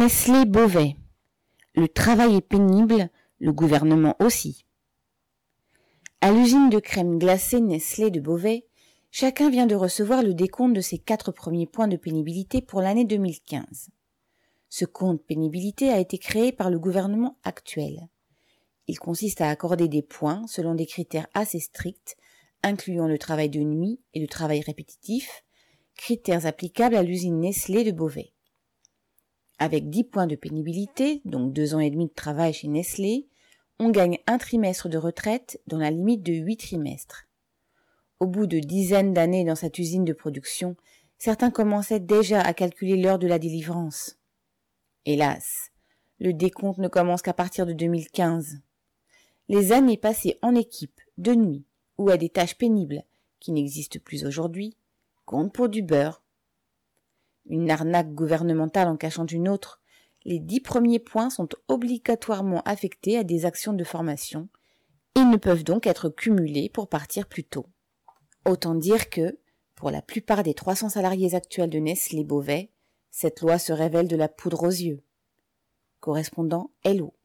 Nestlé Beauvais. Le travail est pénible, le gouvernement aussi. À l'usine de crème glacée Nestlé de Beauvais, chacun vient de recevoir le décompte de ses 4 premiers points de pénibilité pour l'année 2015. Ce compte pénibilité a été créé par le gouvernement actuel. Il consiste à accorder des points selon des critères assez stricts, incluant le travail de nuit et le travail répétitif, critères applicables à l'usine Nestlé de Beauvais. Avec 10 points de pénibilité, donc 2 ans et demi de travail chez Nestlé, on gagne un trimestre de retraite dans la limite de 8 trimestres. Au bout de dizaines d'années dans cette usine de production, certains commençaient déjà à calculer l'heure de la délivrance. Hélas, le décompte ne commence qu'à partir de 2015. Les années passées en équipe, de nuit, ou à des tâches pénibles, qui n'existent plus aujourd'hui, comptent pour du beurre. Une arnaque gouvernementale en cachant une autre, les 10 premiers points sont obligatoirement affectés à des actions de formation et ne peuvent donc être cumulés pour partir plus tôt. Autant dire que, pour la plupart des 300 salariés actuels de Nestlé Beauvais, cette loi se révèle de la poudre aux yeux. Correspondant Hello.